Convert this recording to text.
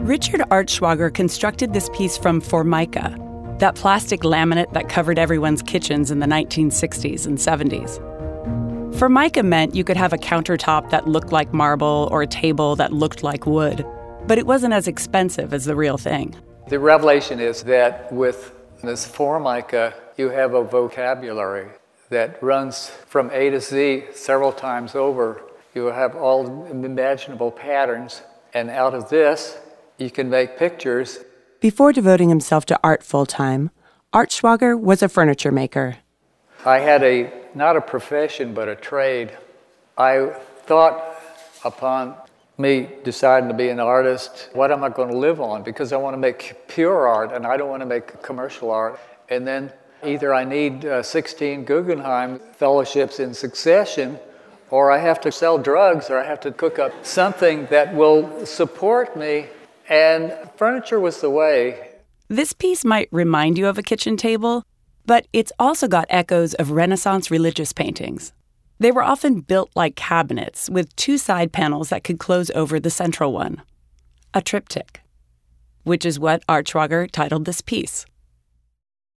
Richard Artschwager constructed this piece from Formica, that plastic laminate that covered everyone's kitchens in the 1960s and 70s. Formica meant you could have a countertop that looked like marble or a table that looked like wood, but it wasn't as expensive as the real thing. The revelation is that with this Formica, you have a vocabulary that runs from A to Z several times over. You have all imaginable patterns, and out of this, you can make pictures. Before devoting himself to art full-time, Artschwager was a furniture maker. I had not a profession, but a trade. I thought upon me deciding to be an artist, what am I going to live on? Because I want to make pure art, and I don't want to make commercial art. And then either I need 16 Guggenheim fellowships in succession, or I have to sell drugs, or I have to cook up something that will support me. And furniture was the way. This piece might remind you of a kitchen table, but it's also got echoes of Renaissance religious paintings. They were often built like cabinets with two side panels that could close over the central one. A triptych, which is what Artschwager titled this piece.